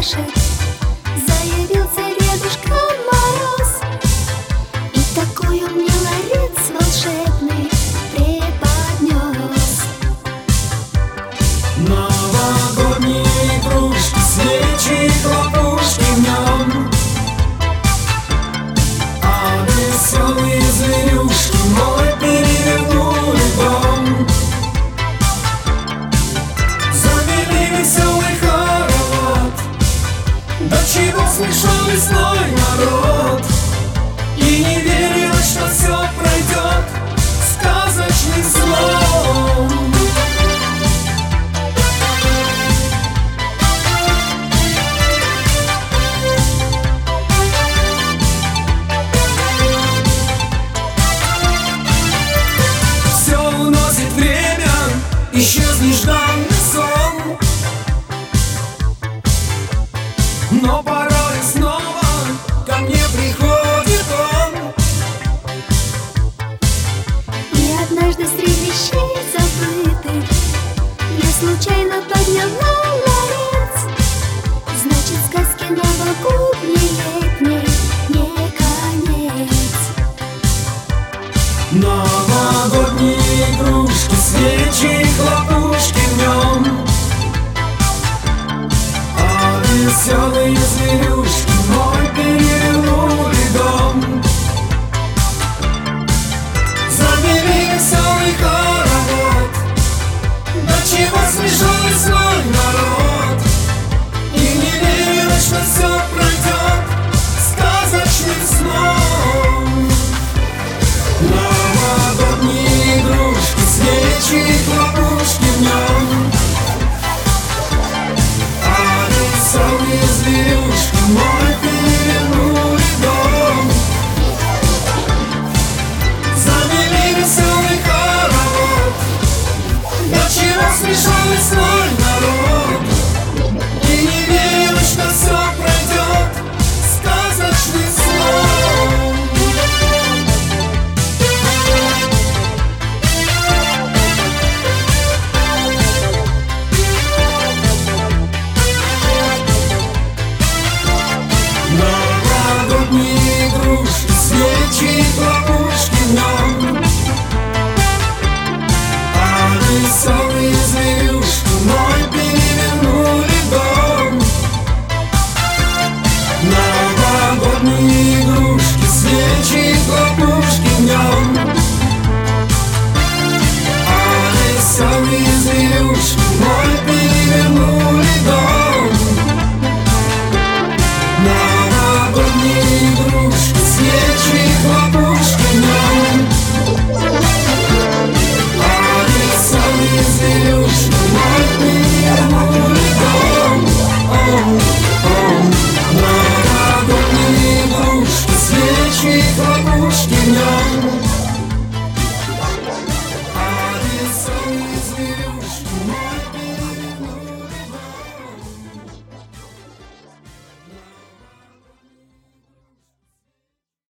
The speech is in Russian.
машет, заявился Дедушка Мороз. И такой он мне ларец волшебный преподнес. Новогодние игрушки, свечи, хлопушки в нем, а веселые зверюшки мой перевернули дом. Завели веселый хоровод, до чего смешон весной народ. И не верилось, что все пройдет сказочным сном. Все уносит время, исчез нежданный сон, но порой снова ко мне приходит он. И однажды среди вещей забытых я случайно подняла ларец. Значит, сказки новогодней летней не конец. Новогодние игрушки, свечи, хлопушки в нем, а веселый